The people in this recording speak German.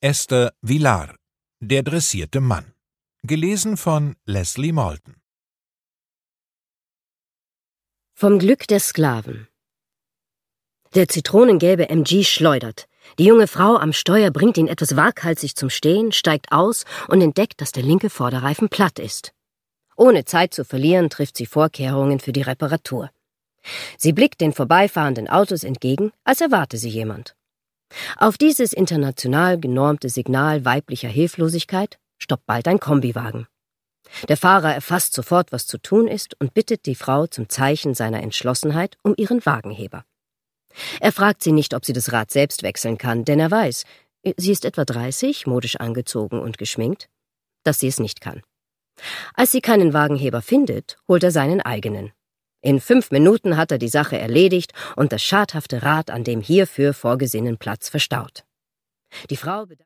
Esther Vilar, Der dressierte Mann. Gelesen von Leslie Malton. Vom Glück der Sklaven. Der zitronengelbe MG schleudert. Die junge Frau am Steuer bringt ihn etwas waghalsig zum Stehen, steigt aus und entdeckt, dass der linke Vorderreifen platt ist. Ohne Zeit zu verlieren, trifft sie Vorkehrungen für die Reparatur. Sie blickt den vorbeifahrenden Autos entgegen, als erwarte sie jemand. Auf dieses international genormte Signal weiblicher Hilflosigkeit stoppt bald ein Kombiwagen. Der Fahrer erfasst sofort, was zu tun ist, und bittet die Frau zum Zeichen seiner Entschlossenheit um ihren Wagenheber. Er fragt sie nicht, ob sie das Rad selbst wechseln kann, denn er weiß, sie ist etwa 30, modisch angezogen und geschminkt, dass sie es nicht kann. Als sie keinen Wagenheber findet, holt er seinen eigenen. In 5 Minuten hat er die Sache erledigt und das schadhafte Rad an dem hierfür vorgesehenen Platz verstaut. Die Frau